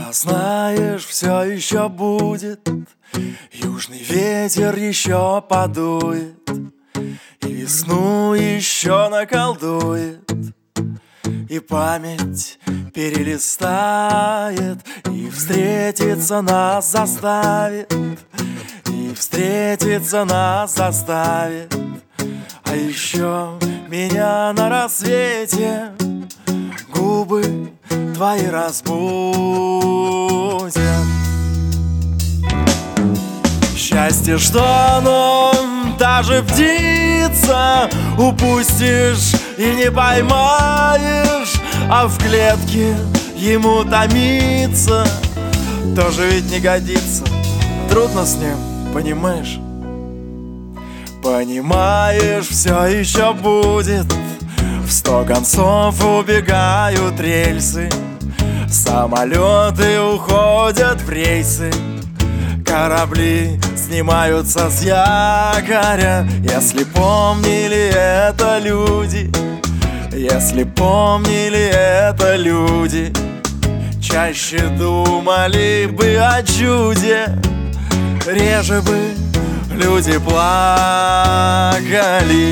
А знаешь, все еще будет, южный ветер еще подует, и весну еще наколдует, и память перелистает, и встретиться нас заставит, и встретиться нас заставит. А еще меня на рассвете губы твои разбудят. Счастье, что оно даже птица, упустишь и не поймаешь, а в клетке ему томиться тоже ведь не годится. Трудно с ним, понимаешь? Понимаешь, все еще будет. В 100 концов убегают рельсы, самолеты уходят в рейсы, корабли снимаются с якоря. Если помнили это люди, если помнили это люди, чаще думали бы о чуде, реже бы люди плакали.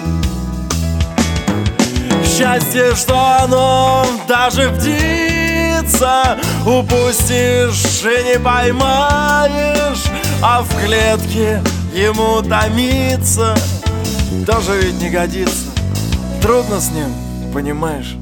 Счастье, что оно даже птица, упустишь и не поймаешь, а в клетке ему томиться тоже ведь не годится. Трудно с ним, понимаешь?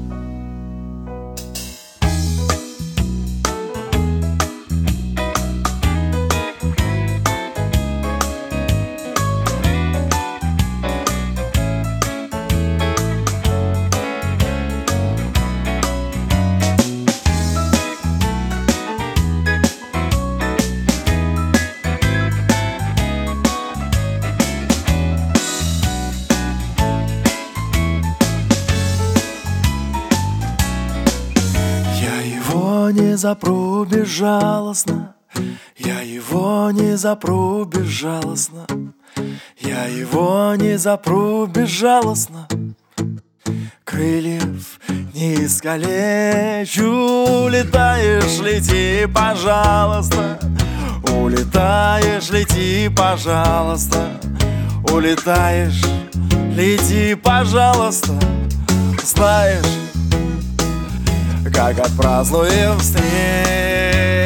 Не запру безжалостно, я его не запру безжалостно, я его не запру безжалостно. Крыльев не искалечу, улетаешь, лети, пожалуйста, улетаешь, лети, пожалуйста, улетаешь, лети, пожалуйста. Знаешь, как отпразднуем встречу,